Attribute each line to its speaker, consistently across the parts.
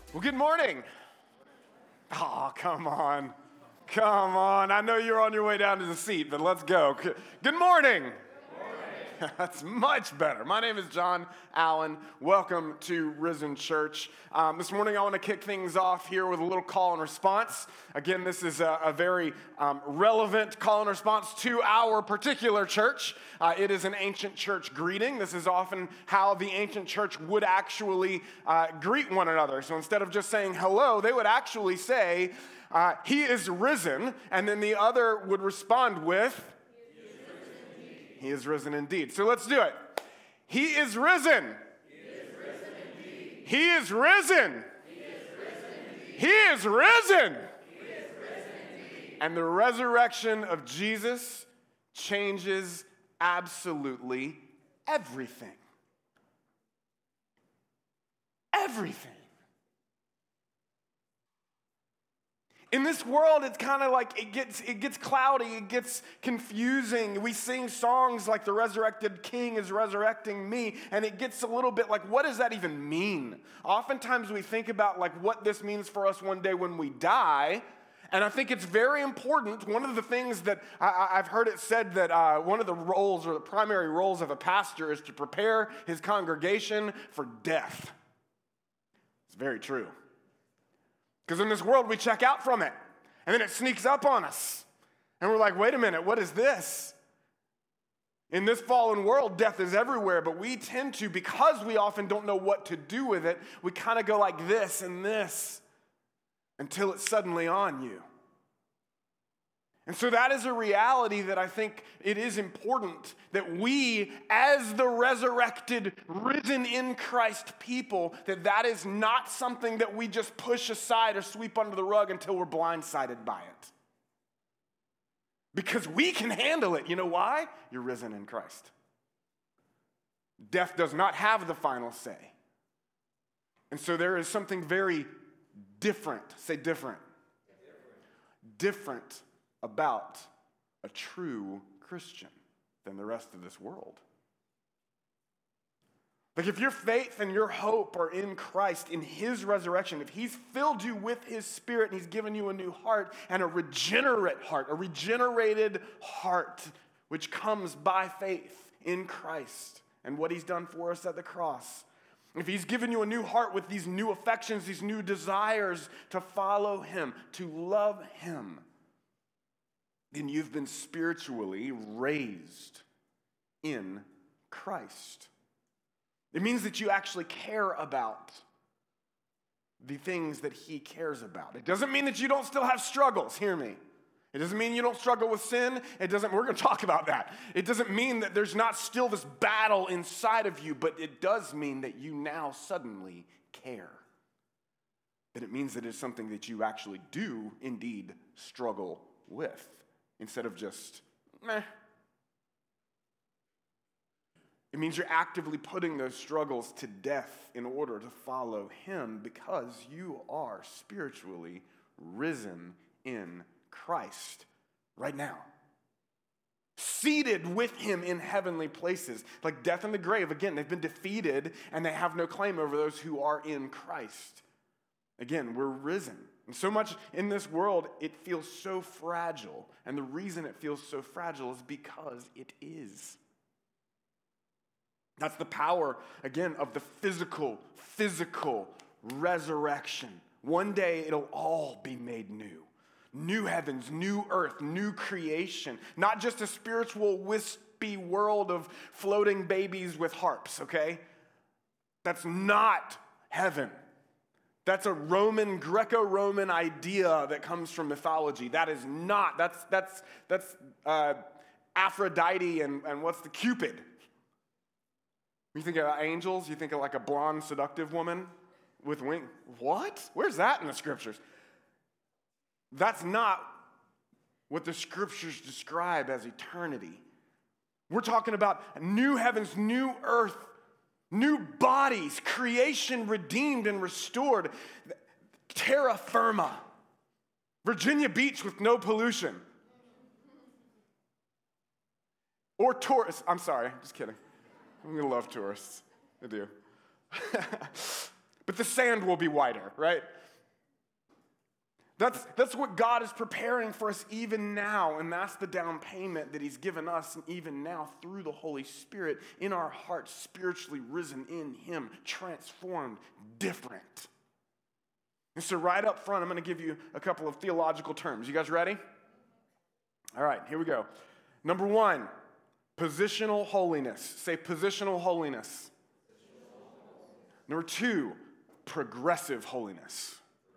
Speaker 1: Well, good morning. Oh, come on. Come on. I know you're on your way down to the seat, but let's go. Good morning. That's much better. My name is John Allen. Welcome to Risen Church. This morning I want to kick things off here with a little call and response. Again, this is a very relevant call and response to our particular church. It is an ancient church greeting. This is often how the ancient church would actually greet one another. So instead of just saying hello, they would actually say, "He is risen," and then the other would respond with, "He is risen indeed." So let's do it. He is risen.
Speaker 2: He is risen indeed.
Speaker 1: He is risen.
Speaker 2: He is risen indeed.
Speaker 1: He is risen.
Speaker 2: He is risen indeed.
Speaker 1: And the resurrection of Jesus changes absolutely everything. Everything. In this world, it's kind of like it gets cloudy, it gets confusing. We sing songs like "The Resurrected King is resurrecting me," and it gets a little bit like, what does that even mean? Oftentimes we think about like what this means for us one day when we die, and I think it's very important. One of the things that I've heard it said that one of the roles or the primary roles of a pastor is to prepare his congregation for death. It's very true. Because in this world, we check out from it, and then it sneaks up on us. And we're like, wait a minute, what is this? In this fallen world, death is everywhere, but we tend to, because we often don't know what to do with it, we kind of go like this and this until it's suddenly on you. And so that is a reality that I think it is important that we, as the resurrected, risen in Christ people, that is not something that we just push aside or sweep under the rug until we're blindsided by it. Because we can handle it. You know why? You're risen in Christ. Death does not have the final say. And so there is something very different. Say different. Different about a true Christian than the rest of this world. Like if your faith and your hope are in Christ, in His resurrection, if He's filled you with His Spirit and He's given you a new heart and a regenerate heart, a regenerated heart, which comes by faith in Christ and what He's done for us at the cross. If He's given you a new heart with these new affections, these new desires to follow Him, to love Him, then you've been spiritually raised in Christ. It means that you actually care about the things that He cares about. It doesn't mean that you don't still have struggles, hear me. It doesn't mean you don't struggle with sin. We're going to talk about that. It doesn't mean that there's not still this battle inside of you, but it does mean that you now suddenly care. That it means that it's something that you actually do indeed struggle with. Instead of just, meh. It means you're actively putting those struggles to death in order to follow Him because you are spiritually risen in Christ right now. Seated with Him in heavenly places. Like death and the grave, again, they've been defeated and they have no claim over those who are in Christ. Again, we're risen. And so much in this world, it feels so fragile. And the reason it feels so fragile is because it is. That's the power, again, of the physical resurrection. One day, it'll all be made new. New heavens, new earth, new creation. Not just a spiritual, wispy world of floating babies with harps, okay? That's not heaven. That's a Greco-Roman idea that comes from mythology. That is not. That's Aphrodite and what's the Cupid? You think of angels, you think of like a blonde, seductive woman with wings. What? Where's that in the scriptures? That's not what the scriptures describe as eternity. We're talking about new heavens, new earth, new bodies, creation redeemed and restored. Terra firma. Virginia Beach with no pollution. Or tourists. I'm sorry, just kidding. I'm going to love tourists. I do. but the sand will be whiter, right? That's what God is preparing for us even now, and that's the down payment that he's given us even now through the Holy Spirit in our hearts, spiritually risen in him, transformed, different. And so right up front, I'm going to give you a couple of theological terms. You guys ready? All right, here we go. Number one, positional holiness. Say positional holiness. Number two, progressive holiness.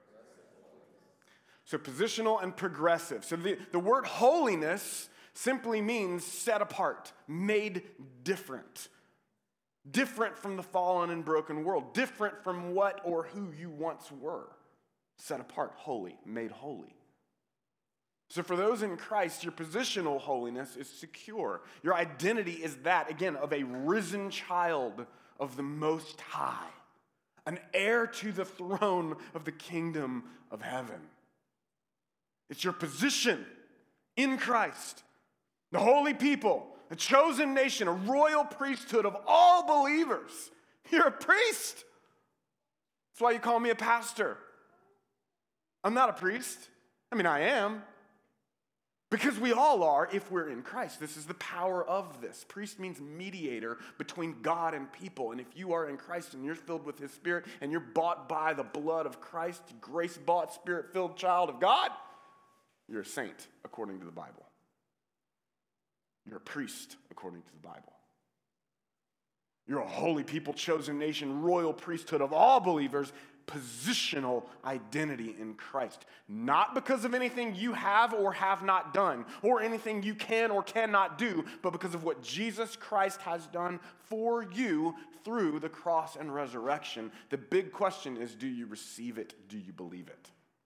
Speaker 1: So positional and progressive. So the word holiness simply means set apart, made different. Different from the fallen and broken world. Different from what or who you once were. Set apart, holy, made holy. So for those in Christ, your positional holiness is secure. Your identity is that, again, of a risen child of the Most High. An heir to the throne of the kingdom of heaven. It's your position in Christ. The holy people, a chosen nation, a royal priesthood of all believers. You're a priest. That's why you call me a pastor. I'm not a priest. I mean, I am. Because we all are if we're in Christ. This is the power of this. Priest means mediator between God and people. And if you are in Christ and you're filled with his Spirit and you're bought by the blood of Christ, grace-bought, Spirit-filled child of God, you're a saint according to the Bible. You're a priest according to the Bible. You're a holy people, chosen nation, royal priesthood of all believers, positional identity in Christ. Not because of anything you have or have not done, or anything you can or cannot do, but because of what Jesus Christ has done for you through the cross and resurrection. The big question is, do you receive it? Do you believe it?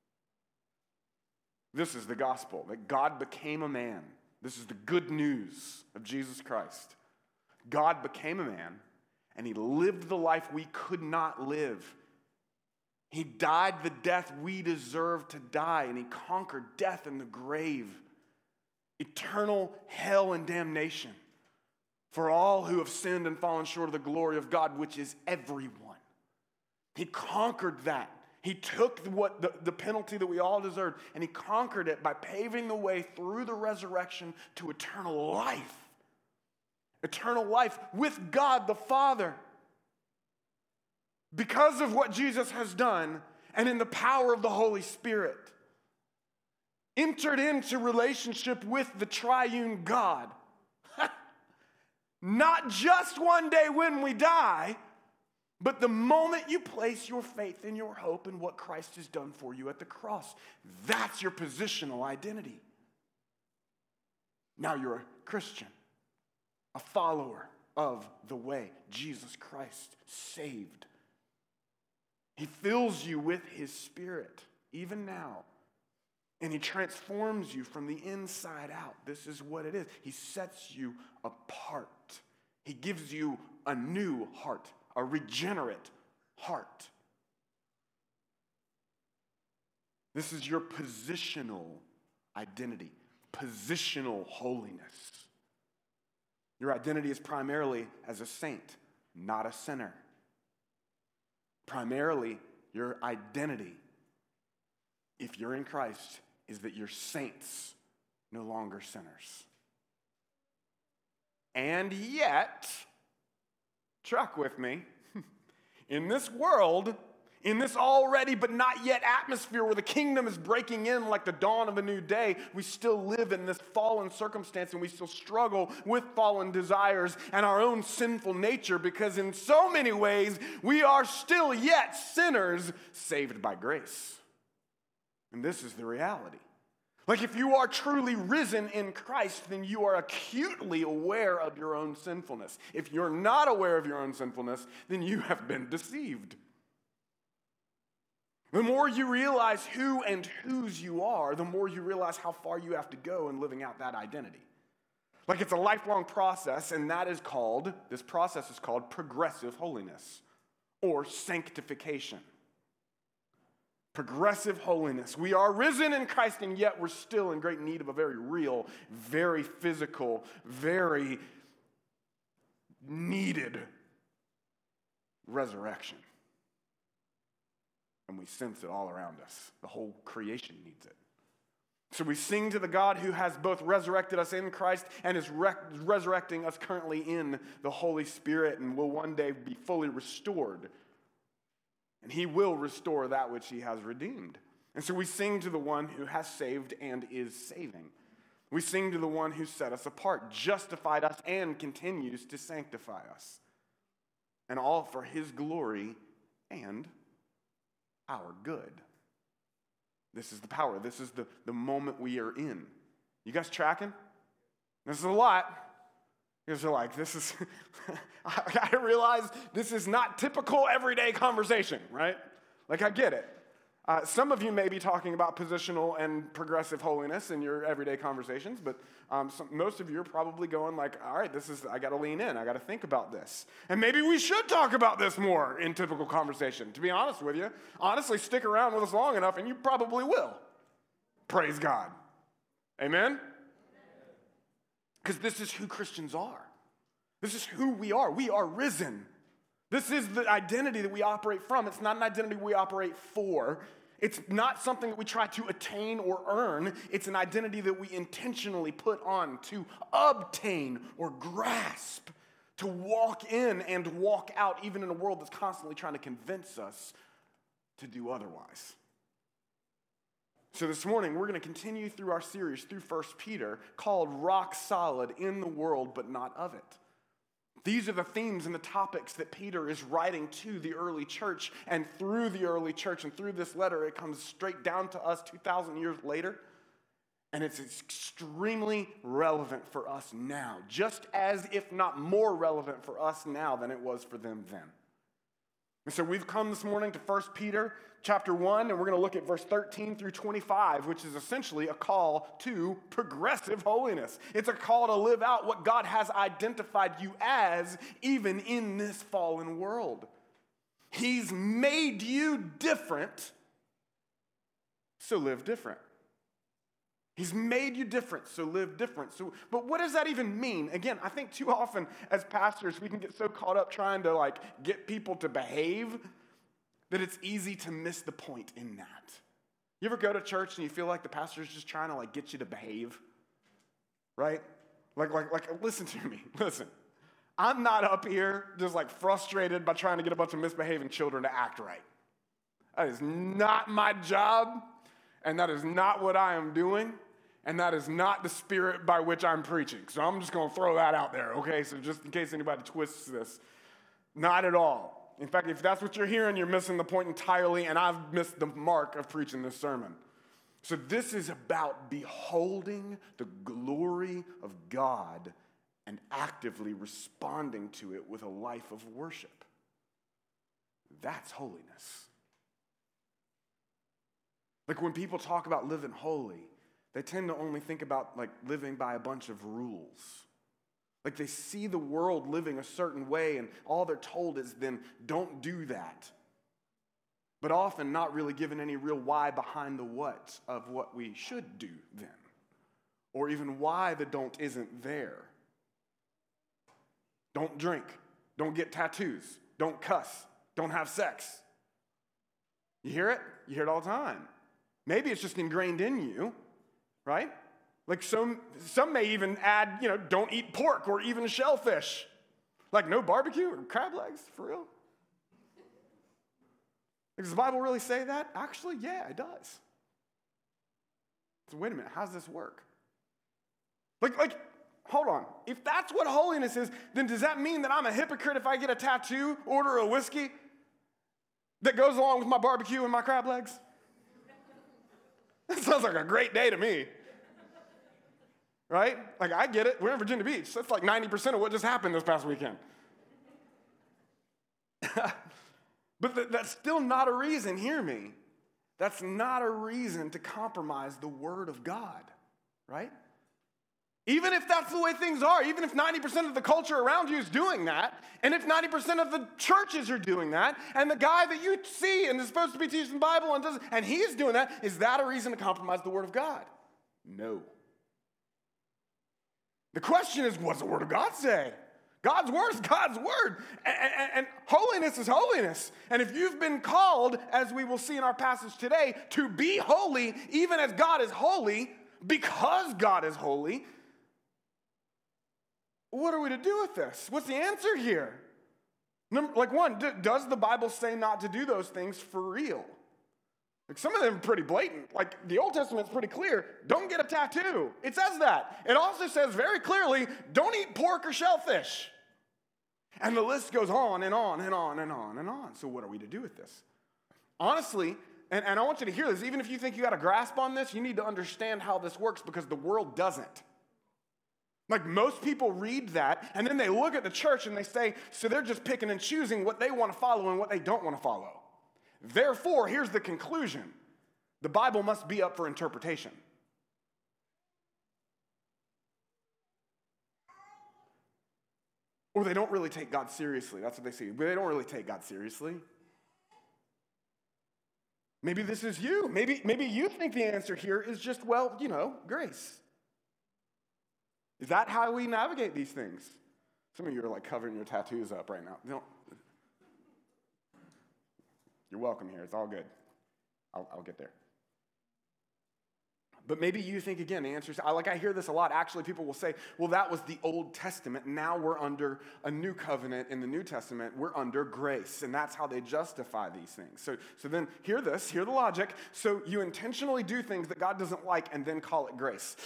Speaker 1: This is the gospel, that God became a man. This is the good news of Jesus Christ. God became a man, and he lived the life we could not live. He died the death we deserve to die, and he conquered death and the grave, eternal hell and damnation for all who have sinned and fallen short of the glory of God, which is everyone. He conquered that. He took the penalty that we all deserved, and he conquered it by paving the way through the resurrection to eternal life. Eternal life with God the Father. Because of what Jesus has done, and in the power of the Holy Spirit, entered into relationship with the triune God. Not just one day when we die, but the moment you place your faith and your hope in what Christ has done for you at the cross. That's your positional identity. Now you're a Christian, a follower of the way, Jesus Christ saved. He fills you with his Spirit, even now. And he transforms you from the inside out. This is what it is. He sets you apart. He gives you a new heart, a regenerate heart. This is your positional identity, positional holiness. Your identity is primarily as a saint, not a sinner. Primarily, your identity, if you're in Christ, is that you're saints, no longer sinners. And yet, track with me, in this world, in this already but not yet atmosphere where the kingdom is breaking in like the dawn of a new day, we still live in this fallen circumstance, and we still struggle with fallen desires and our own sinful nature, because in so many ways we are still yet sinners saved by grace. And this is the reality. Like, if you are truly risen in Christ, then you are acutely aware of your own sinfulness. If you're not aware of your own sinfulness, then you have been deceived. The more you realize who and whose you are, the more you realize how far you have to go in living out that identity. Like, it's a lifelong process, and this process is called progressive holiness or sanctification. Progressive holiness. We are risen in Christ, and yet we're still in great need of a very real, very physical, very needed resurrection. And we sense it all around us. The whole creation needs it. So we sing to the God who has both resurrected us in Christ and is resurrecting us currently in the Holy Spirit and will one day be fully restored. And he will restore that which he has redeemed. And so we sing to the one who has saved and is saving. We sing to the one who set us apart, justified us, and continues to sanctify us. And all for his glory and our good. This is the power. This is the moment we are in. You guys tracking? This is a lot. You guys are like, this is, I realize this is not typical everyday conversation, right? Like, I get it. Some of you may be talking about positional and progressive holiness in your everyday conversations, but most of you are probably going like, all right, I got to lean in. I got to think about this. And maybe we should talk about this more in typical conversation, to be honest with you. Honestly, stick around with us long enough and you probably will. Praise God. Amen? Because this is who Christians are. This is who we are. We are risen. This is the identity that we operate from. It's not an identity we operate for. It's not something that we try to attain or earn. It's an identity that we intentionally put on to obtain or grasp, to walk in and walk out, even in a world that's constantly trying to convince us to do otherwise. So this morning, we're going to continue through our series through 1 Peter called Rock Solid in the World, but Not of It. These are the themes and the topics that Peter is writing to the early church, and through the early church and through this letter, it comes straight down to us 2,000 years later, and it's extremely relevant for us now, just as if not more relevant for us now than it was for them then. And so we've come this morning to 1 Peter chapter 1, and we're going to look at verse 13 through 25, which is essentially a call to progressive holiness. It's a call to live out what God has identified you as, even in this fallen world. He's made you different, so live different. He's made you different, so live different. But what does that even mean? Again, I think too often as pastors, we can get so caught up trying to get people to behave that it's easy to miss the point in that. You ever go to church and you feel like the pastor's just trying to get you to behave? Right? Like listen to me. Listen. I'm not up here just frustrated by trying to get a bunch of misbehaving children to act right. That is not my job, and that is not what I am doing. And that is not the spirit by which I'm preaching. So I'm just going to throw that out there, okay? So just in case anybody twists this, not at all. In fact, if that's what you're hearing, you're missing the point entirely, and I've missed the mark of preaching this sermon. So this is about beholding the glory of God and actively responding to it with a life of worship. That's holiness. When people talk about living holy, they tend to only think about living by a bunch of rules. They see the world living a certain way, and all they're told is then don't do that. But often not really given any real why behind the what of what we should do then. Or even why the don't isn't there. Don't drink. Don't get tattoos. Don't cuss. Don't have sex. You hear it? You hear it all the time. Maybe it's just ingrained in you. Right? Some may even add, don't eat pork or even shellfish. No barbecue or crab legs, for real? Does the Bible really say that? Actually, yeah, it does. So wait a minute, how does this work? Hold on. If that's what holiness is, then does that mean that I'm a hypocrite if I get a tattoo, order a whiskey that goes along with my barbecue and my crab legs? That sounds like a great day to me. Right? I get it. We're in Virginia Beach. That's 90% of what just happened this past weekend. But that's still not a reason, hear me. That's not a reason to compromise the Word of God. Right? Even if that's the way things are, even if 90% of the culture around you is doing that, and if 90% of the churches are doing that, and the guy that you see and is supposed to be teaching the Bible and he's doing that, is that a reason to compromise the Word of God? No. The question is, what does the Word of God say? God's word is God's word. And holiness is holiness. And if you've been called, as we will see in our passage today, to be holy, even as God is holy, because God is holy, what are we to do with this? What's the answer here? Like one, does the Bible say not to do those things for real? Like some of them are pretty blatant. Like the Old Testament's pretty clear. Don't get a tattoo. It says that. It also says very clearly, don't eat pork or shellfish. And the list goes on and on and on and on and on. So what are we to do with this? Honestly, and I want you to hear this, even if you think you got a grasp on this, you need to understand how this works because the world doesn't. Like most people read that and then they look at the church and they say, so they're just picking and choosing what they want to follow and what they don't want to follow. Therefore, here's the conclusion. The Bible must be up for interpretation. Or they don't really take God seriously. That's what they say. They don't really take God seriously. Maybe this is you. Maybe you think the answer here is just, well, grace. Is that how we navigate these things? Some of you are like covering your tattoos up right now. You're welcome here. It's all good. I'll get there. But maybe you think, again, the answer is, I hear this a lot. Actually, people will say, well, that was the Old Testament. Now we're under a new covenant in the New Testament. We're under grace. And that's how they justify these things. So then hear this, hear the logic. So you intentionally do things that God doesn't like and then call it grace.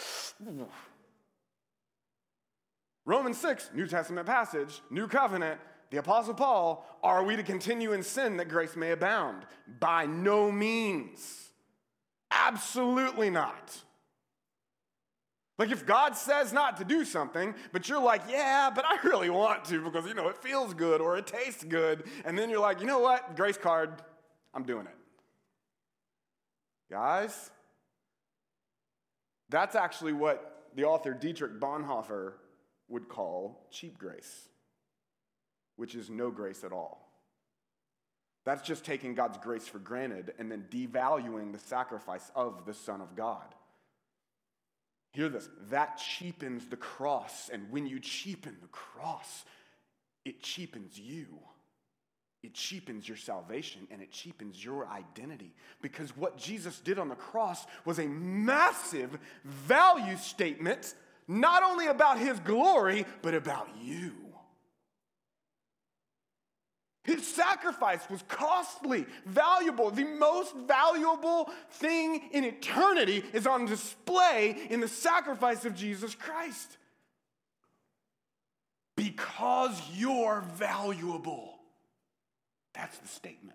Speaker 1: Romans 6, New Testament passage, new covenant. The Apostle Paul, are we to continue in sin that grace may abound? By no means. Absolutely not. Like if God says not to do something, but you're like, yeah, but I really want to because, it feels good or it tastes good. And then you're like, you know what? Grace card, I'm doing it. Guys, that's actually what the author Dietrich Bonhoeffer would call cheap grace, which is no grace at all. That's just taking God's grace for granted and then devaluing the sacrifice of the Son of God. Hear this, that cheapens the cross, and when you cheapen the cross, it cheapens you. It cheapens your salvation, and it cheapens your identity. Because what Jesus did on the cross was a massive value statement, not only about his glory, but about you. His sacrifice was costly, valuable. The most valuable thing in eternity is on display in the sacrifice of Jesus Christ. Because you're valuable. That's the statement.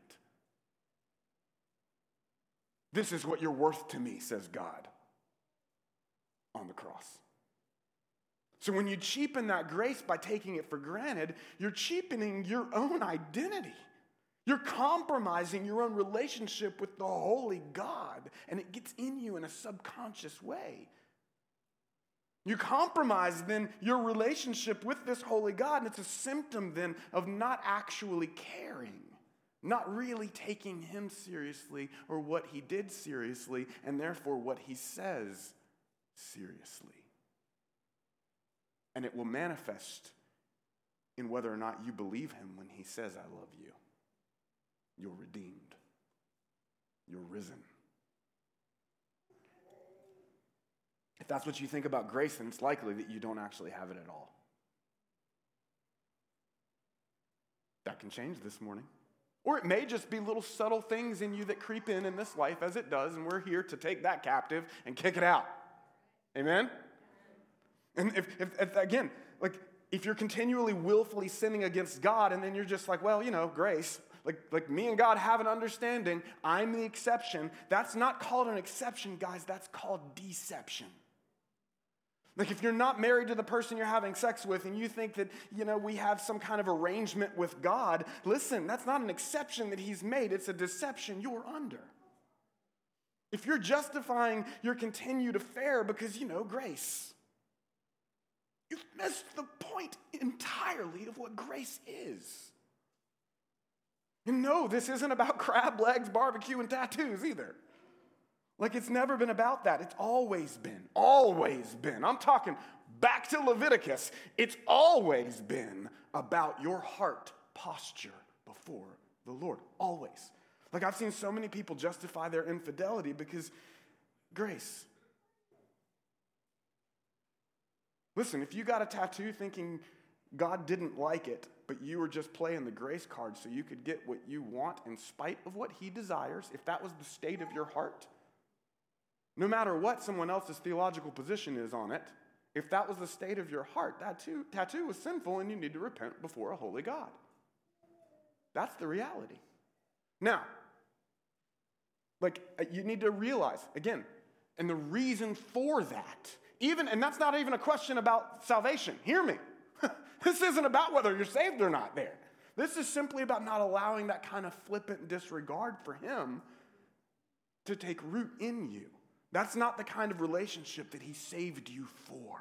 Speaker 1: This is what you're worth to me, says God on the cross. So when you cheapen that grace by taking it for granted, you're cheapening your own identity. You're compromising your own relationship with the holy God, and it gets in you in a subconscious way. You compromise then your relationship with this holy God, and it's a symptom then of not actually caring, not really taking him seriously or what he did seriously, and therefore what he says seriously. And it will manifest in whether or not you believe him when he says, I love you. You're redeemed. You're risen. If that's what you think about grace, then it's likely that you don't actually have it at all. That can change this morning. Or it may just be little subtle things in you that creep in this life as it does, and we're here to take that captive and kick it out. Amen? And if you're continually willfully sinning against God, and then you're just like, well, grace, like me and God have an understanding, I'm the exception. That's not called an exception, guys. That's called deception. Like if you're not married to the person you're having sex with and you think that, we have some kind of arrangement with God, listen, that's not an exception that he's made. It's a deception you're under. If you're justifying your continued affair because, grace, you've missed the point entirely of what grace is. And no, this isn't about crab legs, barbecue, and tattoos either. Like it's never been about that. It's always been. I'm talking back to Leviticus, it's always been about your heart posture before the Lord. Always. Like, I've seen so many people justify their infidelity because grace. Listen, if you got a tattoo thinking God didn't like it, but you were just playing the grace card so you could get what you want in spite of what he desires, if that was the state of your heart, no matter what someone else's theological position is on it, if that was the state of your heart, that tattoo was sinful and you need to repent before a holy God. That's the reality. Now, you need to realize, again, and the reason for that, and that's not even a question about salvation. Hear me. This isn't about whether you're saved or not there. This is simply about not allowing that kind of flippant disregard for him to take root in you. That's not the kind of relationship that he saved you for.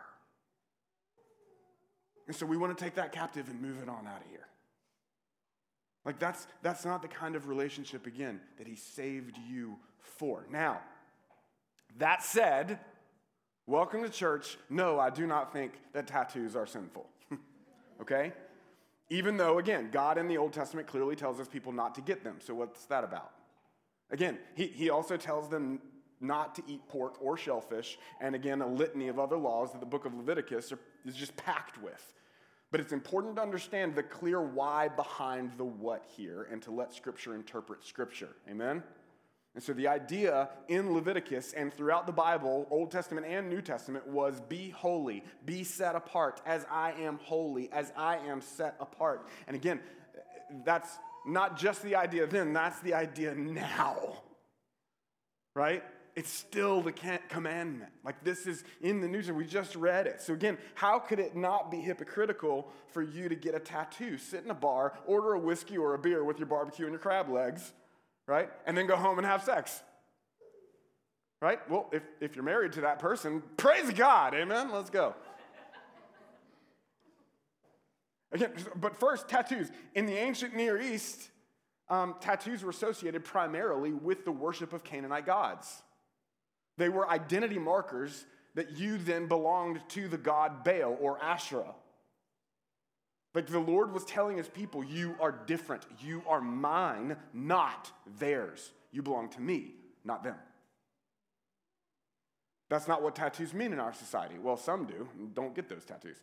Speaker 1: And so we want to take that captive and move it on out of here. Like, that's not the kind of relationship, again, that he saved you for. Now, that said, welcome to church. No, I do not think that tattoos are sinful. Okay? Even though, again, God in the Old Testament clearly tells us people not to get them. So what's that about? Again, he also tells them not to eat pork or shellfish, and again, a litany of other laws that the book of Leviticus is just packed with. But it's important to understand the clear why behind the what here and to let Scripture interpret Scripture. Amen? And so the idea in Leviticus and throughout the Bible, Old Testament and New Testament, was be holy, be set apart as I am holy, as I am set apart. And again, that's not just the idea then, that's the idea now. Right? It's still the commandment. Like, this is in the news, and we just read it. So again, how could it not be hypocritical for you to get a tattoo, sit in a bar, order a whiskey or a beer with your barbecue and your crab legs, right? And then go home and have sex. Right? Well, if you're married to that person, praise God, amen? Let's go. Again, but first, tattoos. In the ancient Near East, tattoos were associated primarily with the worship of Canaanite gods. They were identity markers that you then belonged to the god Baal or Asherah. Like, the Lord was telling his people, you are different. You are mine, not theirs. You belong to me, not them. That's not what tattoos mean in our society. Well, some do. Don't get those tattoos.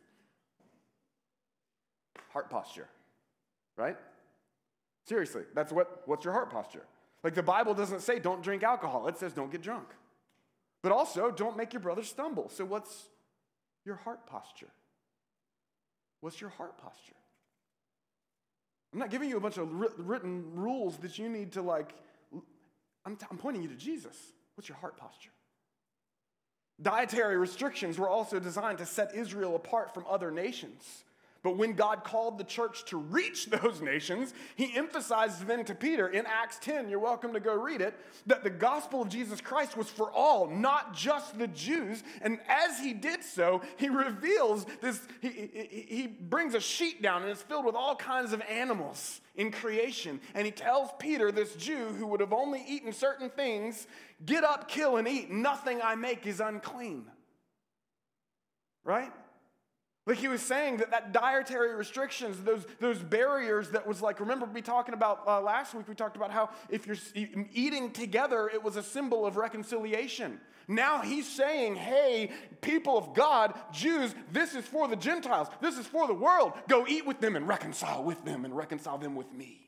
Speaker 1: Heart posture, right? Seriously, what's your heart posture? Like, the Bible doesn't say don't drink alcohol. It says don't get drunk. But also, don't make your brother stumble. So what's your heart posture? What's your heart posture? I'm not giving you a bunch of written rules that you need to, I'm pointing you to Jesus. What's your heart posture? Dietary restrictions were also designed to set Israel apart from other nations. But when God called the church to reach those nations, he emphasized then to Peter in Acts 10, you're welcome to go read it, that the gospel of Jesus Christ was for all, not just the Jews. And as he did so, he reveals this, he brings a sheet down and it's filled with all kinds of animals in creation. And he tells Peter, this Jew who would have only eaten certain things, get up, kill, and eat. Nothing I make is unclean. Right? Like, he was saying that dietary restrictions, those barriers that was like, remember me talking about last week, we talked about how if you're eating together, it was a symbol of reconciliation. Now he's saying, hey, people of God, Jews, this is for the Gentiles. This is for the world. Go eat with them and reconcile with them and reconcile them with me.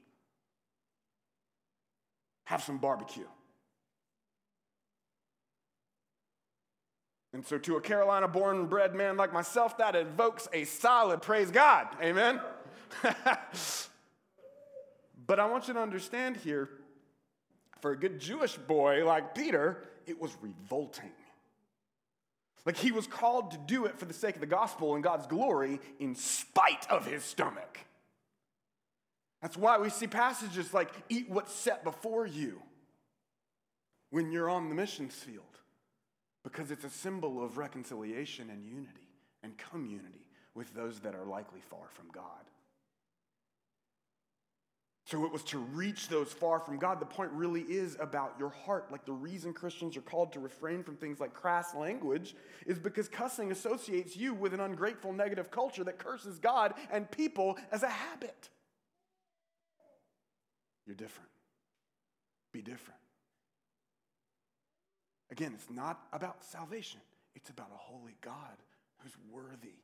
Speaker 1: Have some barbecue. And so to a Carolina-born and bred man like myself, that evokes a solid praise God. Amen? But I want you to understand here, for a good Jewish boy like Peter, it was revolting. Like, he was called to do it for the sake of the gospel and God's glory in spite of his stomach. That's why we see passages like, eat what's set before you when you're on the missions field. Because it's a symbol of reconciliation and unity and community with those that are likely far from God. So it was to reach those far from God. The point really is about your heart. Like the reason Christians are called to refrain from things like crass language is because cussing associates you with an ungrateful, negative culture that curses God and people as a habit. You're different. Be different. Again, it's not about salvation. It's about a holy God who's worthy.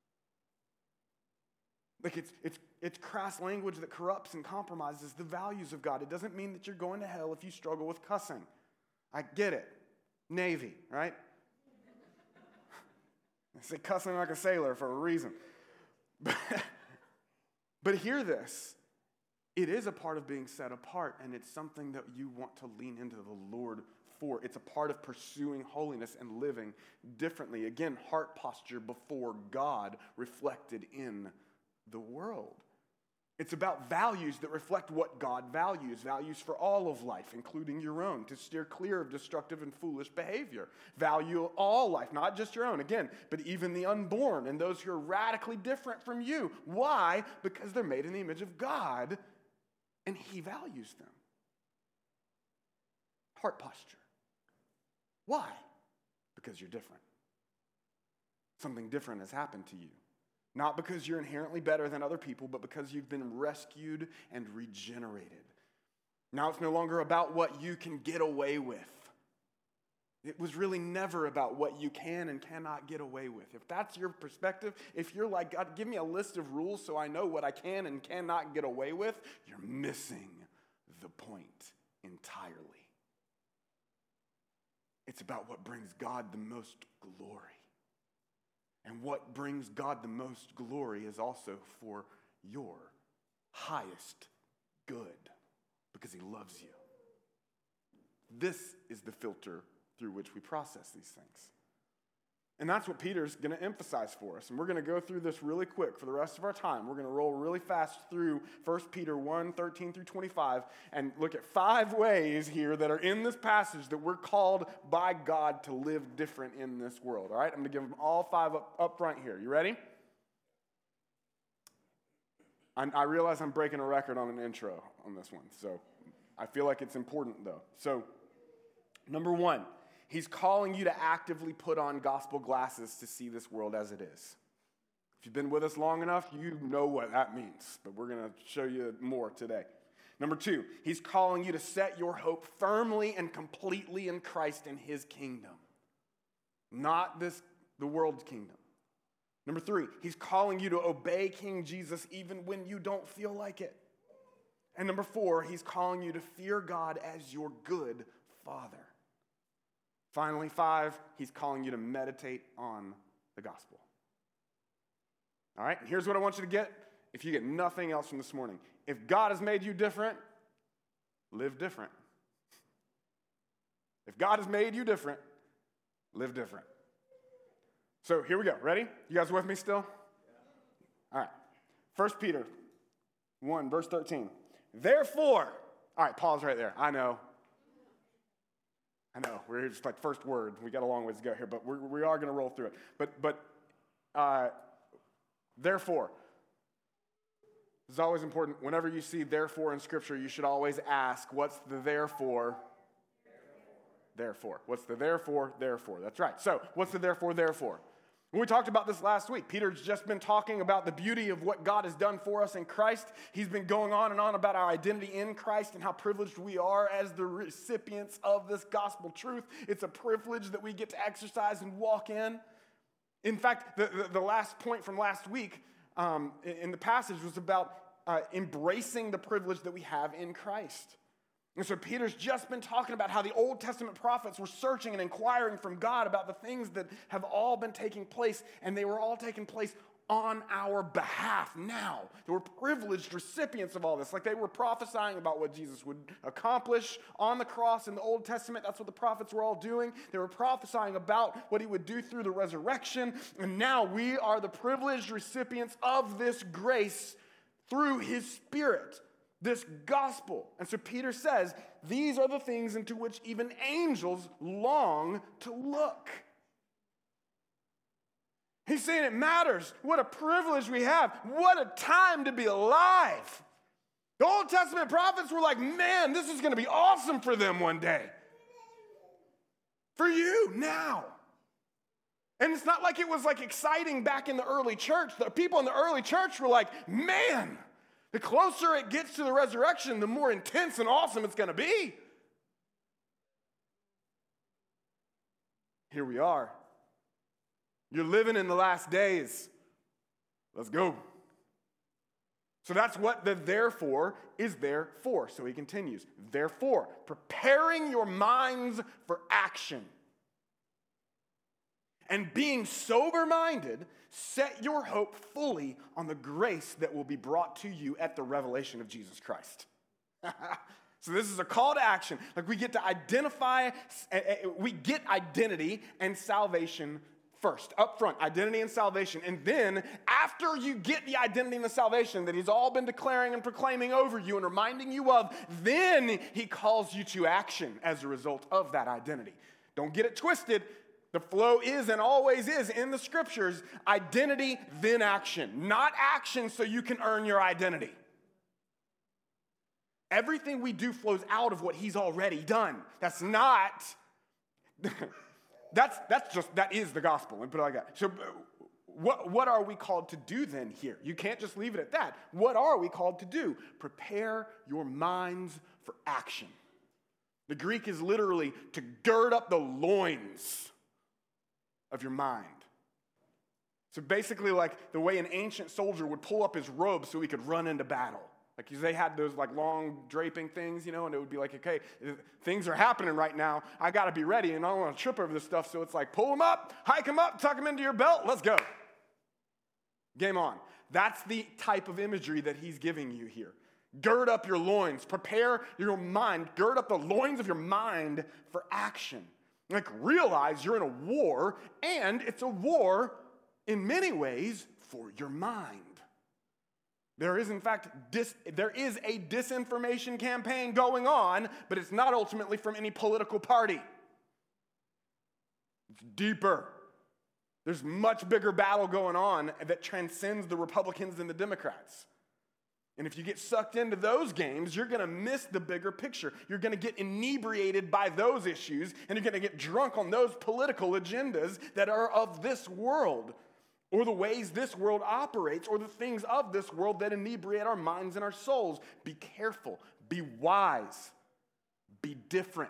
Speaker 1: Like it's crass language that corrupts and compromises the values of God. It doesn't mean that you're going to hell if you struggle with cussing. I get it. Navy, right? I say cussing like a sailor for a reason. But hear this. It is a part of being set apart, and it's something that you want to lean into the Lord for. It's a part of pursuing holiness and living differently. Again, heart posture before God reflected in the world. It's about values that reflect what God values for all of life, including your own, to steer clear of destructive and foolish behavior. Value all life, not just your own, again, but even the unborn and those who are radically different from you. Why? Because they're made in the image of God, and He values them. Heart posture. Why? Because you're different. Something different has happened to you. Not because you're inherently better than other people, but because you've been rescued and regenerated. Now it's no longer about what you can get away with. It was really never about what you can and cannot get away with. If that's your perspective, if you're like, God, give me a list of rules so I know what I can and cannot get away with, you're missing the point entirely. It's about what brings God the most glory. And what brings God the most glory is also for your highest good, because He loves you. This is the filter through which we process these things. And that's what Peter's going to emphasize for us. And we're going to go through this really quick for the rest of our time. We're going to roll really fast through 1 Peter 1, 13 through 25, and look at 5 ways here that are in this passage that we're called by God to live different in this world. All right? I'm going to give them all 5 up front here. You ready? I realize I'm breaking a record on an intro on this one, so I feel like it's important, though. So, number 1. He's calling you to actively put on gospel glasses to see this world as it is. If you've been with us long enough, you know what that means, but we're going to show you more today. Number 2, he's calling you to set your hope firmly and completely in Christ and His kingdom, not the world's kingdom. Number 3, he's calling you to obey King Jesus even when you don't feel like it. And number 4, he's calling you to fear God as your good Father. Finally, 5, he's calling you to meditate on the gospel. All right, and here's what I want you to get if you get nothing else from this morning. If God has made you different, live different. If God has made you different, live different. So here we go. Ready? You guys with me still? All right. 1 Peter 1, verse 13. Therefore, all right, pause right there. I know, we're just like first word. We got a long ways to go here, but we are going to roll through it. But therefore, this is always important. Whenever you see therefore in Scripture, you should always ask, what's the therefore? Therefore. What's the therefore? Therefore. That's right. So, what's the therefore? Therefore. We talked about this last week. Peter's just been talking about the beauty of what God has done for us in Christ. He's been going on and on about our identity in Christ and how privileged we are as the recipients of this gospel truth. It's a privilege that we get to exercise and walk in. In fact, the last point from last week in the passage was about embracing the privilege that we have in Christ. And so Peter's just been talking about how the Old Testament prophets were searching and inquiring from God about the things that have all been taking place, and they were all taking place on our behalf now. They were privileged recipients of all this. Like they were prophesying about what Jesus would accomplish on the cross in the Old Testament. That's what the prophets were all doing. They were prophesying about what He would do through the resurrection, and now we are the privileged recipients of this grace through His Spirit. This gospel. And so Peter says, these are the things into which even angels long to look. He's saying it matters. What a privilege we have. What a time to be alive. The Old Testament prophets were like, man, this is going to be awesome for them one day. For you now. And it's not like it was like exciting back in the early church. The people in the early church were like, man, the closer it gets to the resurrection, the more intense and awesome it's going to be. Here we are. You're living in the last days. Let's go. So that's what the therefore is there for. So he continues, therefore, preparing your minds for action. And being sober-minded, set your hope fully on the grace that will be brought to you at the revelation of Jesus Christ. So this is a call to action. Like we get to identify, we get identity and salvation first, up front, identity and salvation. And then after you get the identity and the salvation that he's all been declaring and proclaiming over you and reminding you of, then he calls you to action as a result of that identity. Don't get it twisted. The flow is and always is in the scriptures, identity, then action. Not action so you can earn your identity. Everything we do flows out of what he's already done. That's not, that is the gospel. Let me put it like that. So what are we called to do then here? You can't just leave it at that. What are we called to do? Prepare your minds for action. The Greek is literally to gird up the loins of your mind. So basically like the way an ancient soldier would pull up his robe so he could run into battle. Like they had those like long draping things, and it would be like, okay, things are happening right now. I got to be ready, and I don't want to trip over this stuff. So it's like, pull them up, hike them up, tuck them into your belt. Let's go. Game on. That's the type of imagery that he's giving you here. Gird up your loins. Prepare your mind. Gird up the loins of your mind for action. Like realize you're in a war, and it's a war in many ways for your mind. There is, in fact, there is a disinformation campaign going on, but it's not ultimately from any political party. It's deeper. There's much bigger battle going on that transcends the Republicans and the Democrats. And if you get sucked into those games, you're going to miss the bigger picture. You're going to get inebriated by those issues, and you're going to get drunk on those political agendas that are of this world, or the ways this world operates, or the things of this world that inebriate our minds and our souls. Be careful. Be wise. Be different.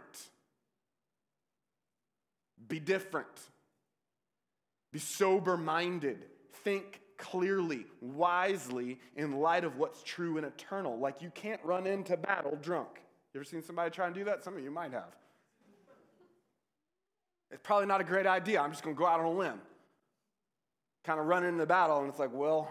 Speaker 1: Be different. Be sober-minded. Think clearly, wisely, in light of what's true and eternal. Like you can't run into battle drunk. You ever seen somebody try and do that? Some of you might have. It's probably not a great idea. I'm just going to go out on a limb. Kind of run into the battle, and it's like, well,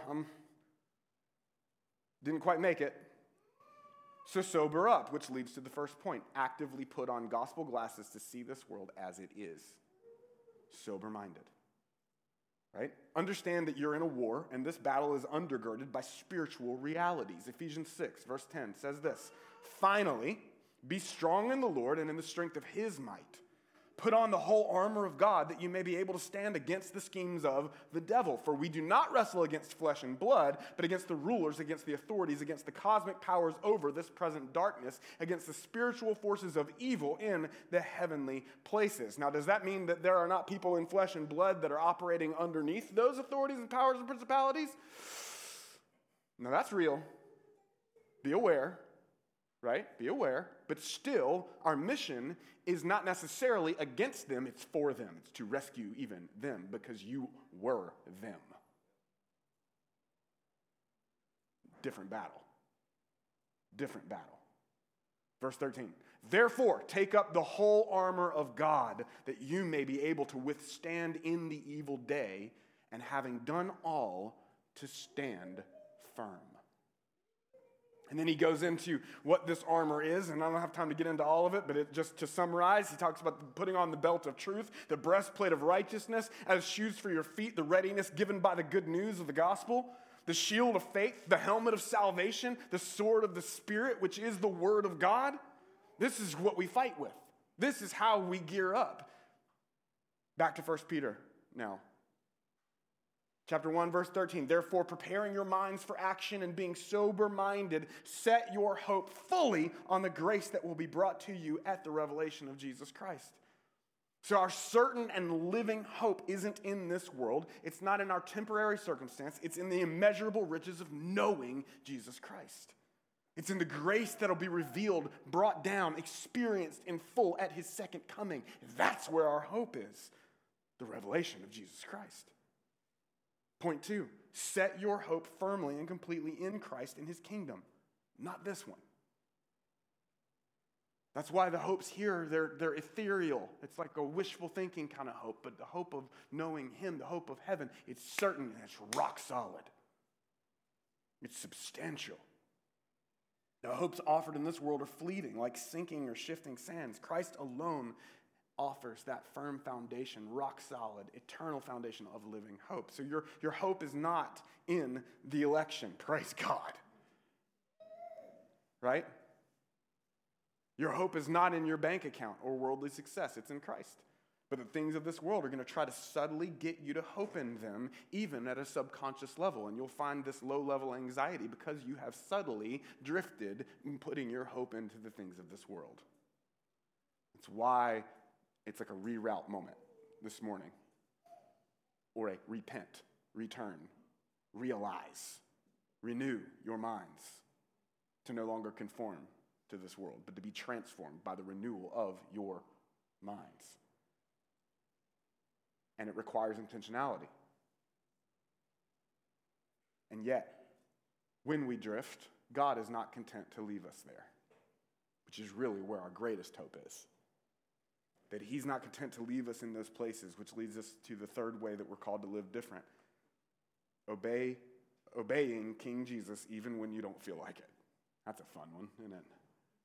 Speaker 1: didn't quite make it. So sober up, which leads to the first point. Actively put on gospel glasses to see this world as it is. Sober-minded. Right? Understand that you're in a war, and this battle is undergirded by spiritual realities. Ephesians 6, verse 10 says this, finally, be strong in the Lord and in the strength of his might. Put on the whole armor of God that you may be able to stand against the schemes of the devil. For we do not wrestle against flesh and blood, but against the rulers, against the authorities, against the cosmic powers over this present darkness, against the spiritual forces of evil in the heavenly places. Now, does that mean that there are not people in flesh and blood that are operating underneath those authorities and powers and principalities? No, that's real. Be aware. Right? Be aware. But still, our mission is not necessarily against them, it's for them. It's to rescue even them because you were them. Different battle. Different battle. Verse 13. Therefore, take up the whole armor of God that you may be able to withstand in the evil day, and having done all, to stand firm. And then he goes into what this armor is, and I don't have time to get into all of it, but just to summarize, he talks about putting on the belt of truth, the breastplate of righteousness, as shoes for your feet, the readiness given by the good news of the gospel, the shield of faith, the helmet of salvation, the sword of the Spirit, which is the word of God. This is what we fight with. This is how we gear up. Back to 1 Peter now. Chapter 1, verse 13, therefore preparing your minds for action and being sober-minded, set your hope fully on the grace that will be brought to you at the revelation of Jesus Christ. So our certain and living hope isn't in this world. It's not in our temporary circumstance. It's in the immeasurable riches of knowing Jesus Christ. It's in the grace that will be revealed, brought down, experienced in full at his second coming. That's where our hope is, the revelation of Jesus Christ. Point 2, set your hope firmly and completely in Christ and his kingdom, not this one. That's why the hopes here, they're ethereal. It's like a wishful thinking kind of hope, but the hope of knowing him, the hope of heaven, it's certain and it's rock solid. It's substantial. The hopes offered in this world are fleeting, like sinking or shifting sands. Christ alone offers that firm foundation, rock solid, eternal foundation of living hope. So your hope is not in the election, praise God. Right? Your hope is not in your bank account or worldly success. It's in Christ. But the things of this world are going to try to subtly get you to hope in them, even at a subconscious level. And you'll find this low-level anxiety because you have subtly drifted in putting your hope into the things of this world. It's why it's like a reroute moment this morning. Or a repent, return, realize, renew your minds to no longer conform to this world, but to be transformed by the renewal of your minds. And it requires intentionality. And yet, when we drift, God is not content to leave us there, which is really where our greatest hope is. That he's not content to leave us in those places, which leads us to the third way that we're called to live different. Obeying King Jesus even when you don't feel like it. That's a fun one, isn't it?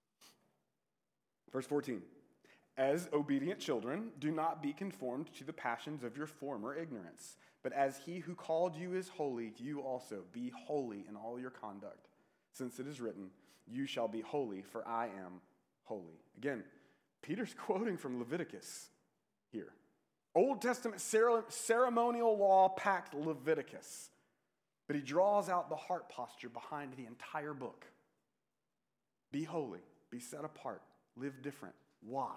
Speaker 1: Verse 14. As obedient children, do not be conformed to the passions of your former ignorance, but as he who called you is holy, you also be holy in all your conduct, since it is written, you shall be holy, for I am holy. Again, Peter's quoting from Leviticus here. Old Testament ceremonial law packed Leviticus, but he draws out the heart posture behind the entire book. Be holy, be set apart, live different. Why?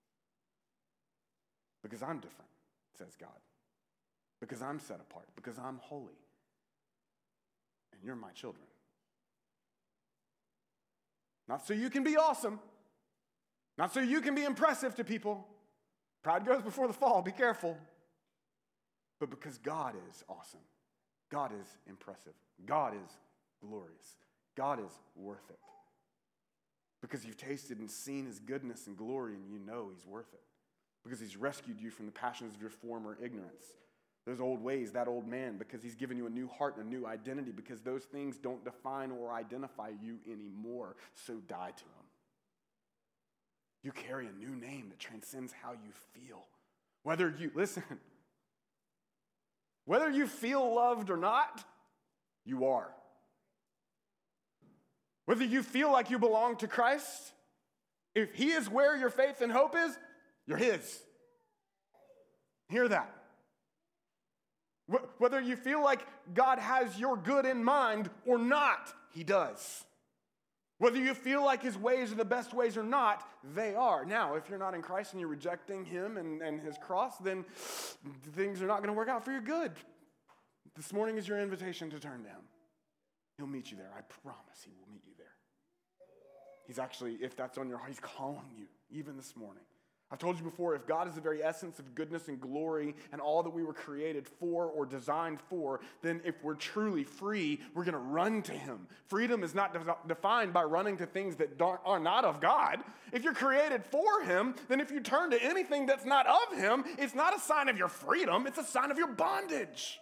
Speaker 1: Because I'm different, says God. Because I'm set apart. Because I'm holy. And you're my children. Not so you can be awesome. Not so you can be impressive to people. Pride goes before the fall. Be careful. But because God is awesome. God is impressive. God is glorious. God is worth it. Because you've tasted and seen his goodness and glory and you know he's worth it. Because he's rescued you from the passions of your former ignorance. Those old ways, that old man, because he's given you a new heart and a new identity, because those things don't define or identify you anymore, so die to them. You carry a new name that transcends how you feel. Whether you feel loved or not, you are. Whether you feel like you belong to Christ, if he is where your faith and hope is, you're his. Hear that. Whether you feel like God has your good in mind or not, he does. Whether you feel like his ways are the best ways or not, they are. Now, if you're not in Christ and you're rejecting him and his cross, then things are not going to work out for your good. This morning is your invitation to turn to him. He'll meet you there. I promise he will meet you there. He's actually, if that's on your heart, he's calling you, even this morning. I've told you before, if God is the very essence of goodness and glory and all that we were created for or designed for, then if we're truly free, we're going to run to him. Freedom is not defined by running to things that are not of God. If you're created for him, then if you turn to anything that's not of him, it's not a sign of your freedom, it's a sign of your bondage.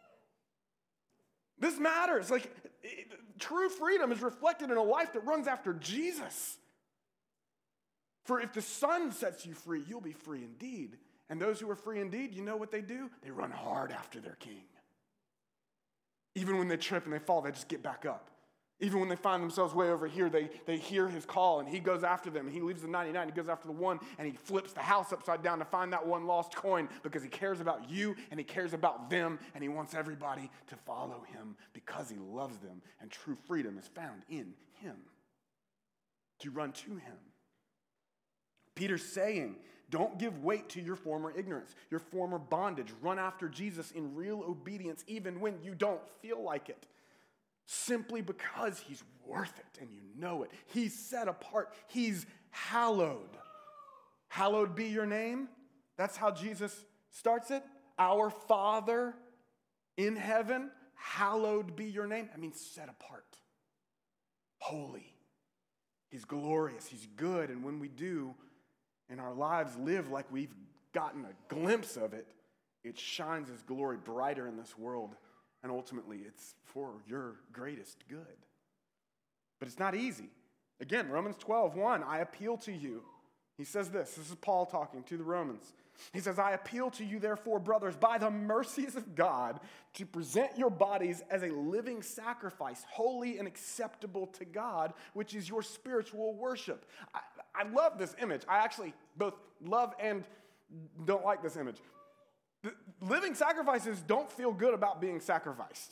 Speaker 1: This matters. True freedom is reflected in a life that runs after Jesus. For if the Son sets you free, you'll be free indeed. And those who are free indeed, you know what they do? They run hard after their King. Even when they trip and they fall, they just get back up. Even when they find themselves way over here, they hear his call, and he goes after them. And he leaves the 99, he goes after the one, and he flips the house upside down to find that one lost coin because he cares about you, and he cares about them, and he wants everybody to follow him because he loves them. And true freedom is found in him, to run to him. Peter's saying, don't give weight to your former ignorance, your former bondage. Run after Jesus in real obedience, even when you don't feel like it. Simply because he's worth it and you know it. He's set apart. He's hallowed. Hallowed be your name. That's how Jesus starts it. Our Father in heaven, hallowed be your name. That means set apart. Holy. He's glorious. He's good. And when we do in our lives live like we've gotten a glimpse of it, it shines his glory brighter in this world. And ultimately, it's for your greatest good. But it's not easy. Again, Romans 12:1, I appeal to you. He says this is Paul talking to the Romans. He says, I appeal to you, therefore, brothers, by the mercies of God, to present your bodies as a living sacrifice, holy and acceptable to God, which is your spiritual worship. I love this image. I actually both love and don't like this image. Living sacrifices don't feel good about being sacrificed.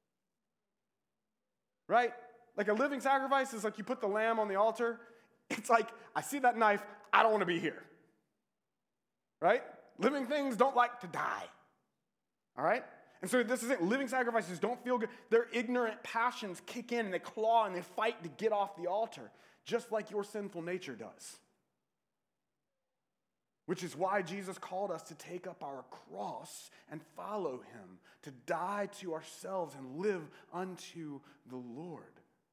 Speaker 1: Right? Like a living sacrifice is like you put the lamb on the altar. It's like, I see that knife, I don't want to be here. Right? Living things don't like to die. All right? And so this is it. Living sacrifices don't feel good. Their ignorant passions kick in and they claw and they fight to get off the altar, just like your sinful nature does. Which is why Jesus called us to take up our cross and follow him, to die to ourselves and live unto the Lord.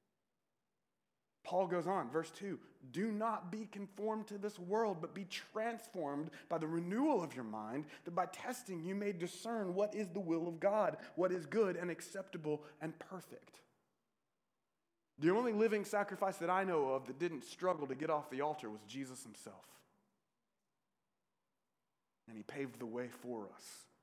Speaker 1: Paul goes on, verse 2, do not be conformed to this world, but be transformed by the renewal of your mind, that by testing you may discern what is the will of God, what is good and acceptable and perfect. The only living sacrifice that I know of that didn't struggle to get off the altar was Jesus himself. And he paved the way for us.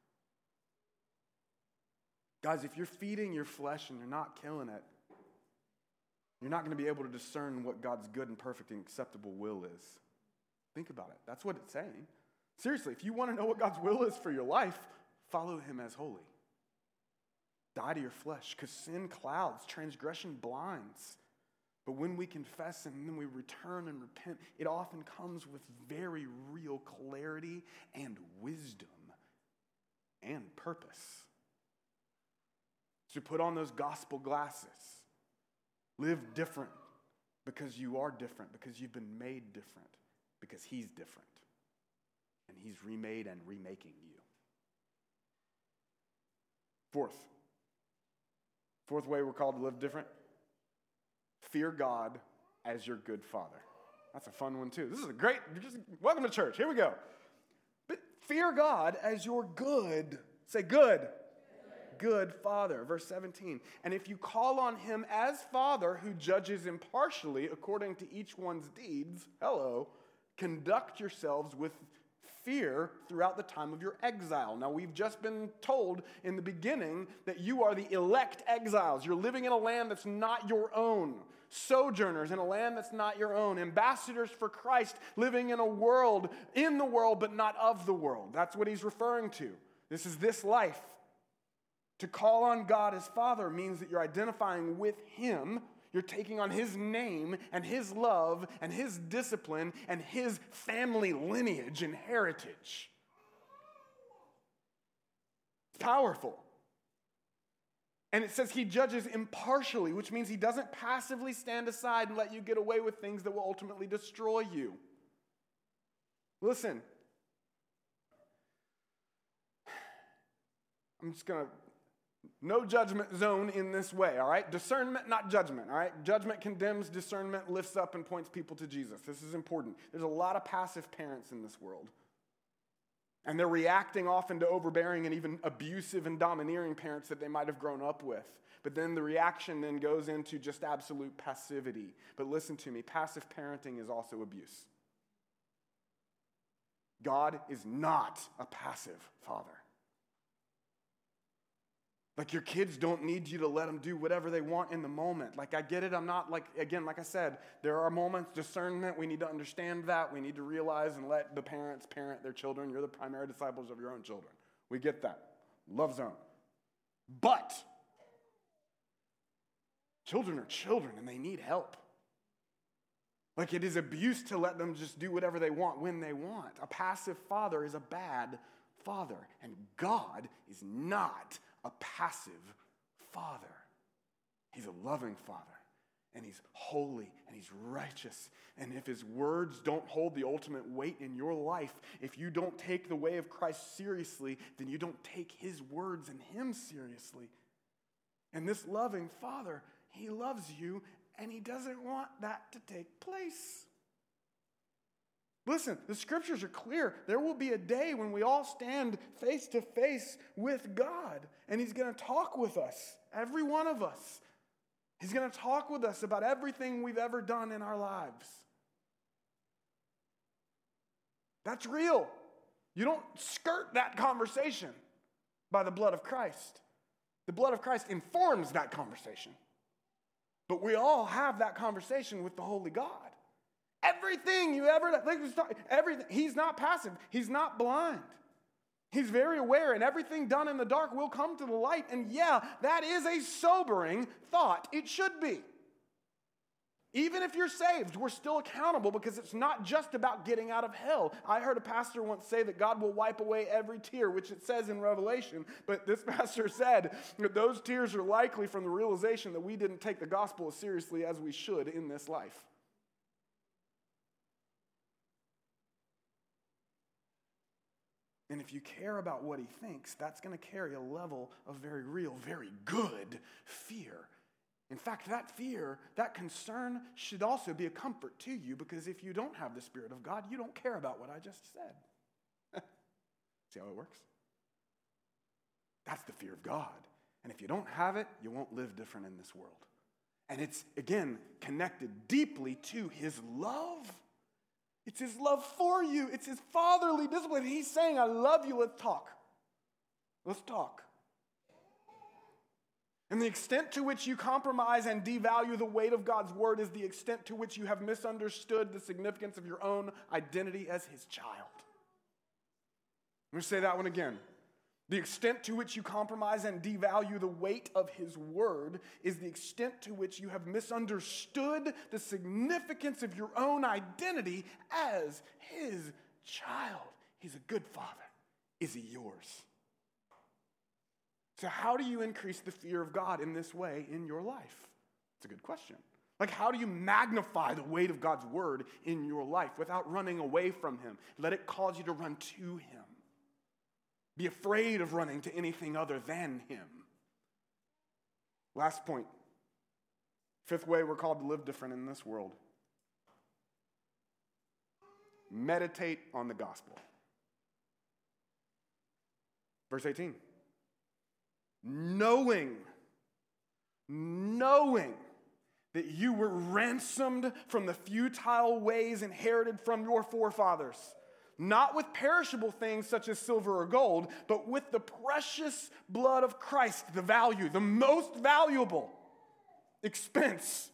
Speaker 1: Guys, if you're feeding your flesh and you're not killing it, you're not going to be able to discern what God's good and perfect and acceptable will is. Think about it. That's what it's saying. Seriously, if you want to know what God's will is for your life, follow him as holy. Die to your flesh, because sin clouds, transgression blinds. But when we confess and then we return and repent, it often comes with very real clarity and wisdom and purpose. So put on those gospel glasses. Live different because you are different, because you've been made different, because he's different. And he's remade and remaking you. Fourth way we're called to live different. Fear God as your good father. That's a fun one too. This is a great, welcome to church. Here we go. But fear God as your good, say good father. Verse 17. And if you call on him as father who judges impartially according to each one's deeds, conduct yourselves with fear throughout the time of your exile. Now, we've just been told in the beginning that you are the elect exiles. You're living in a land that's not your own. Sojourners in a land that's not your own. Ambassadors for Christ, living in the world, but not of the world. That's what he's referring to. This is this life. To call on God as Father means that you're identifying with him. You're taking on his name and his love and his discipline and his family lineage and heritage. It's powerful. And it says he judges impartially, which means he doesn't passively stand aside and let you get away with things that will ultimately destroy you. Listen. I'm just going to no judgment zone in this way, all right? Discernment, not judgment, all right? Judgment condemns, discernment lifts up and points people to Jesus. This is important. There's a lot of passive parents in this world. And they're reacting often to overbearing and even abusive and domineering parents that they might have grown up with. But then the reaction then goes into just absolute passivity. But listen to me, passive parenting is also abuse. God is not a passive father. Like your kids don't need you to let them do whatever they want in the moment. Like I get it. I'm not like I said, there are moments, discernment. We need to understand that. We need to realize and let the parents parent their children. You're the primary disciples of your own children. We get that. Love zone. But children are children and they need help. Like it is abuse to let them just do whatever they want when they want. A passive father is a bad father. And God is not a passive father. He's a loving father. And he's holy and he's righteous. And if his words don't hold the ultimate weight in your life, if you don't take the way of Christ seriously, then you don't take his words and him seriously. And this loving father, he loves you and he doesn't want that to take place. Listen, the scriptures are clear. There will be a day when we all stand face to face with God, and he's going to talk with us, every one of us. He's going to talk with us about everything we've ever done in our lives. That's real. You don't skirt that conversation by the blood of Christ. The blood of Christ informs that conversation. But we all have that conversation with the Holy God. Everything you ever, everything. He's not passive. He's not blind. He's very aware, and everything done in the dark will come to the light. And yeah, that is a sobering thought. It should be. Even if you're saved, we're still accountable because it's not just about getting out of hell. I heard a pastor once say that God will wipe away every tear, which it says in Revelation. But this pastor said that those tears are likely from the realization that we didn't take the gospel as seriously as we should in this life. And if you care about what he thinks, that's going to carry a level of very real, very good fear. In fact, that fear, that concern should also be a comfort to you, because if you don't have the Spirit of God, you don't care about what I just said. See how it works? That's the fear of God. And if you don't have it, you won't live different in this world. And it's, again, connected deeply to his love. It's his love for you. It's his fatherly discipline. He's saying, I love you. Let's talk. Let's talk. And the extent to which you compromise and devalue the weight of God's word is the extent to which you have misunderstood the significance of your own identity as his child. I'm going to say that one again. The extent to which you compromise and devalue the weight of his word is the extent to which you have misunderstood the significance of your own identity as his child. He's a good father. Is he yours? So how do you increase the fear of God in this way in your life? It's a good question. Like, how do you magnify the weight of God's word in your life without running away from him? Let it cause you to run to him. Be afraid of running to anything other than him. Last point. Fifth way we're called to live different in this world. Meditate on the gospel. Verse 18. Knowing that you were ransomed from the futile ways inherited from your forefathers, not with perishable things such as silver or gold, but with the precious blood of Christ, the value, the most valuable expense.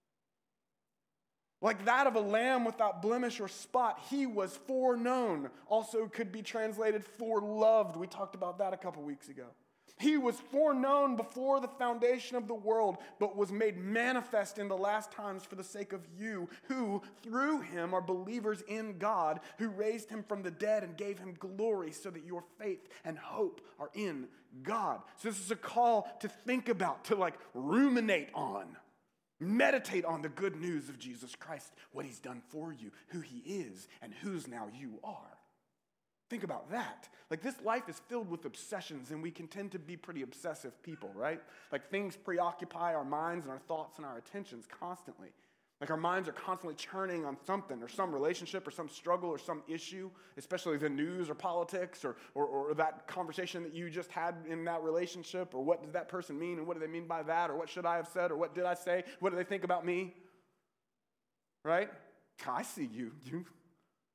Speaker 1: Like that of a lamb without blemish or spot, he was foreknown. Also could be translated foreloved. We talked about that a couple weeks ago. He was foreknown before the foundation of the world, but was made manifest in the last times for the sake of you, who through him are believers in God, who raised him from the dead and gave him glory, so that your faith and hope are in God. So this is a call to think about, to ruminate on, meditate on the good news of Jesus Christ, what he's done for you, who he is, and whose now you are. Think about that. This life is filled with obsessions, and we can tend to be pretty obsessive people, right? Things preoccupy our minds and our thoughts and our attentions constantly. Our minds are constantly churning on something, or some relationship, or some struggle, or some issue, especially the news or politics, or that conversation that you just had in that relationship, or what does that person mean, and what do they mean by that, or what should I have said, or what did I say, what do they think about me, right? I see you.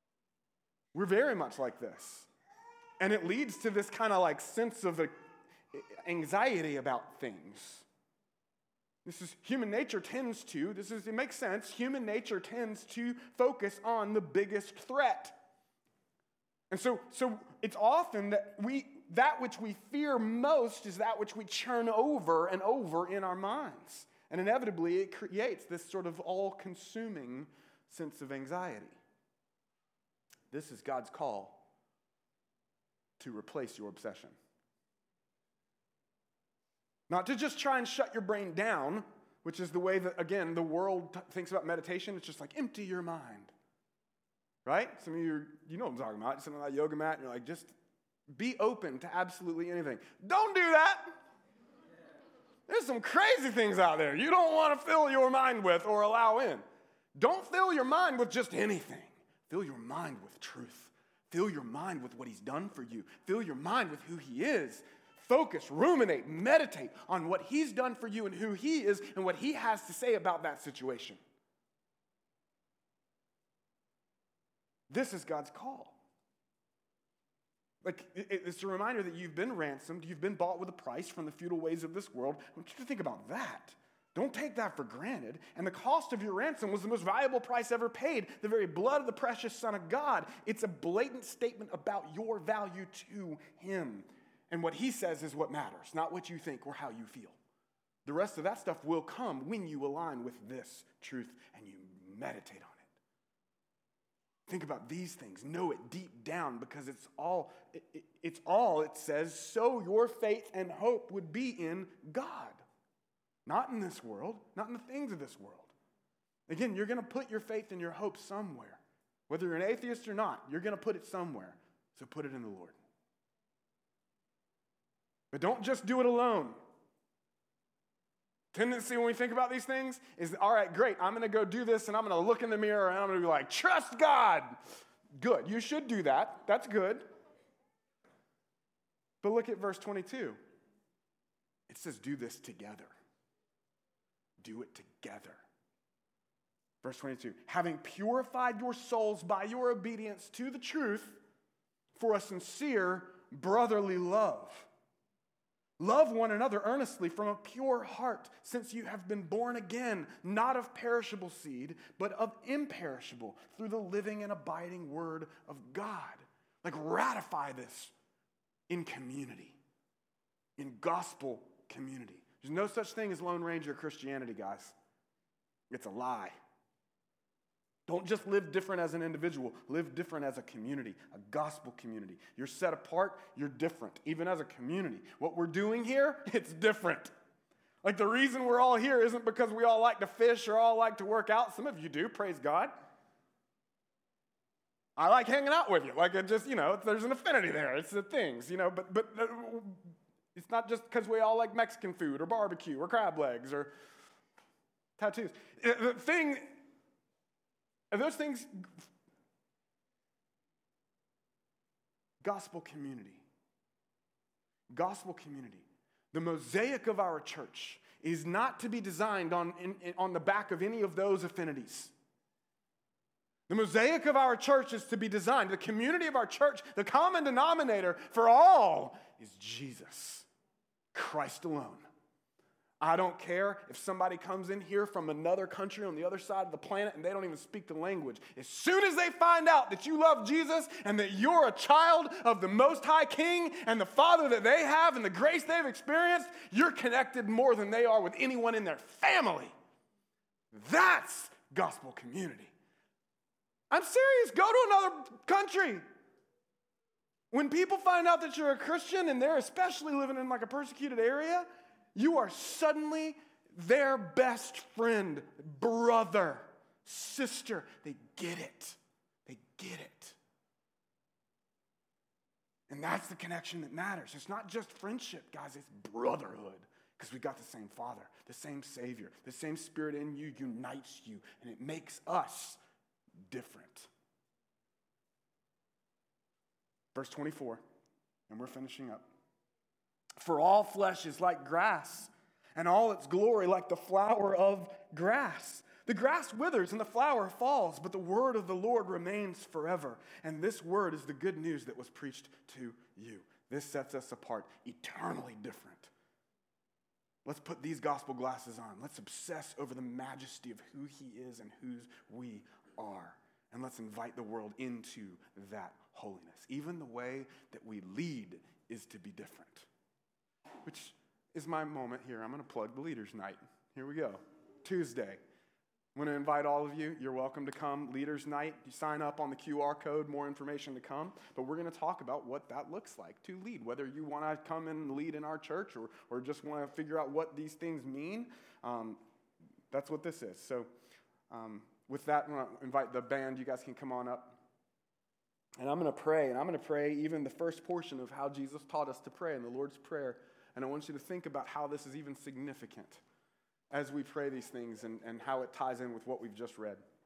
Speaker 1: We're very much like this. And it leads to this kind of sense of anxiety about things. Human nature tends to, it makes sense, human nature tends to focus on the biggest threat. And so it's often that which we fear most is that which we churn over and over in our minds. And inevitably, it creates this sort of all-consuming sense of anxiety. This is God's call to replace your obsession. Not to just try and shut your brain down, which is the way that, again, the world thinks about meditation. It's just like, empty your mind. Right? Some of you know what I'm talking about. Something like yoga mat, and you're like, just be open to absolutely anything. Don't do that. There's some crazy things out there you don't want to fill your mind with or allow in. Don't fill your mind with just anything. Fill your mind with truth. Fill your mind with what he's done for you. Fill your mind with who he is. Focus, ruminate, meditate on what he's done for you and who he is and what he has to say about that situation. This is God's call. Like, it's a reminder that you've been ransomed, you've been bought with a price from the futile ways of this world. I want you to think about that. Don't take that for granted. And the cost of your ransom was the most valuable price ever paid, the very blood of the precious Son of God. It's a blatant statement about your value to him. And what he says is what matters, not what you think or how you feel. The rest of that stuff will come when you align with this truth and you meditate on it. Think about these things. Know it deep down because it's all it says, so your faith and hope would be in God. Not in this world, not in the things of this world. Again, you're going to put your faith and your hope somewhere. Whether you're an atheist or not, you're going to put it somewhere. So put it in the Lord. But don't just do it alone. Tendency when we think about these things is, all right, great, I'm going to go do this and I'm going to look in the mirror and I'm going to be like, trust God. Good, you should do that. That's good. But look at verse 22. It says, do this together. Do it together. Verse 22, having purified your souls by your obedience to the truth for a sincere brotherly love. Love one another earnestly from a pure heart, since you have been born again, not of perishable seed, but of imperishable, through the living and abiding word of God. Like, ratify this in community, in gospel community. There's no such thing as Lone Ranger Christianity, guys. It's a lie. Don't just live different as an individual. Live different as a community, a gospel community. You're set apart. You're different, even as a community. What we're doing here, it's different. Like, the reason we're all here isn't because we all like to fish or all like to work out. Some of you do, praise God. I like hanging out with you. Like, it just, there's an affinity there. It's the things, but it's not just because we all like Mexican food or barbecue or crab legs or tattoos. The thing... And those things, gospel community. Gospel community. The mosaic of our church is not to be designed on the back of any of those affinities. The mosaic of our church is to be designed, the community of our church, the common denominator for all is Jesus, Christ alone. I don't care if somebody comes in here from another country on the other side of the planet and they don't even speak the language. As soon as they find out that you love Jesus and that you're a child of the Most High King and the Father that they have and the grace they've experienced, you're connected more than they are with anyone in their family. That's gospel community. I'm serious. Go to another country. When people find out that you're a Christian and they're especially living in like a persecuted area, you are suddenly their best friend, brother, sister. They get it. They get it. And that's the connection that matters. It's not just friendship, guys. It's brotherhood. Because we got the same Father, the same Savior. The same Spirit in you unites you. And it makes us different. Verse 24. And we're finishing up. For all flesh is like grass, and all its glory like the flower of grass. The grass withers and the flower falls, but the word of the Lord remains forever. And this word is the good news that was preached to you. This sets us apart, eternally different. Let's put these gospel glasses on. Let's obsess over the majesty of who he is and whose we are. And let's invite the world into that holiness. Even the way that we lead is to be different. Which is my moment here. I'm going to plug the Leaders Night. Here we go. Tuesday. I'm going to invite all of you. You're welcome to come. Leaders Night. You sign up on the QR code. More information to come. But we're going to talk about what that looks like to lead. Whether you want to come and lead in our church or just want to figure out what these things mean, that's what this is. So with that, I'm going to invite the band. You guys can come on up. And I'm going to pray. And I'm going to pray even the first portion of how Jesus taught us to pray in the Lord's Prayer. And I want you to think about how this is even significant as we pray these things and how it ties in with what we've just read.